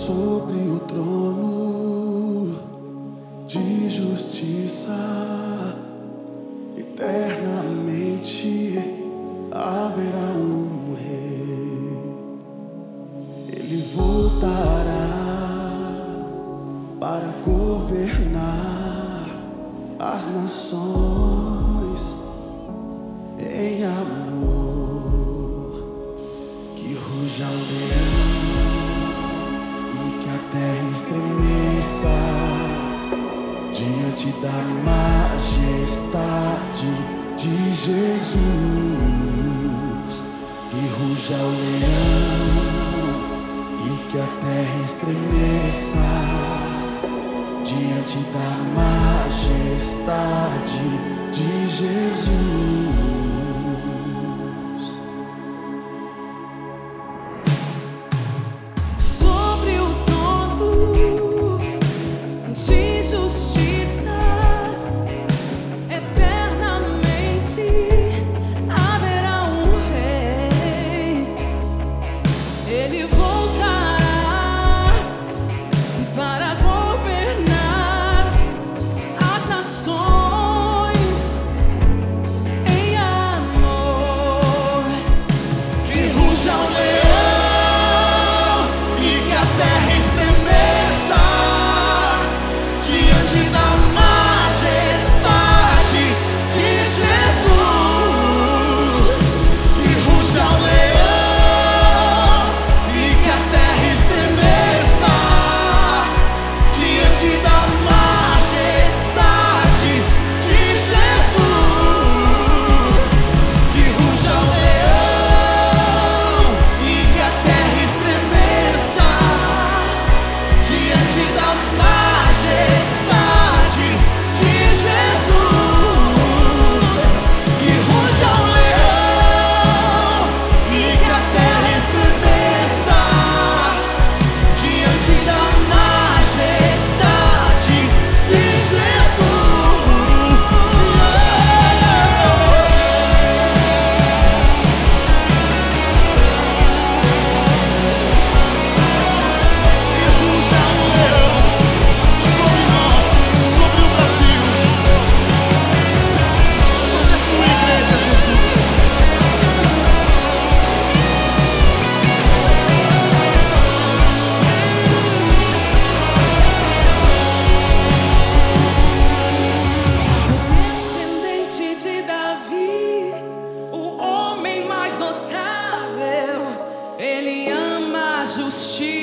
sobre o trono de justiça, eternamente haverá um rei. Ele voltará para governar as nações em amor. Que ruja o leão e que a terra estremeça diante da majestade de Jesus. Que ruja o leão e que a terra estremeça diante da majestade de Jesus. Sobre o trono de justiça, eternamente haverá um rei. Ele voltará para governar as nações em amor. Que ruja o leão e que a terra estremeça diante da majestade de Jesus. Que ruja o leão e que a terra estremeça diante da majestade de Jesus. Que ruja o leão e que a terra estremeça diante da majestade de Jesus. Que ruja o leão e que a terra estremeça diante da majestade de Jesus. Que ruja o leão sobre nós, sobre o Brasil, sobre a tua igreja, Jesus. O descendente de Davi, o homem mais notável, ele ama a justiça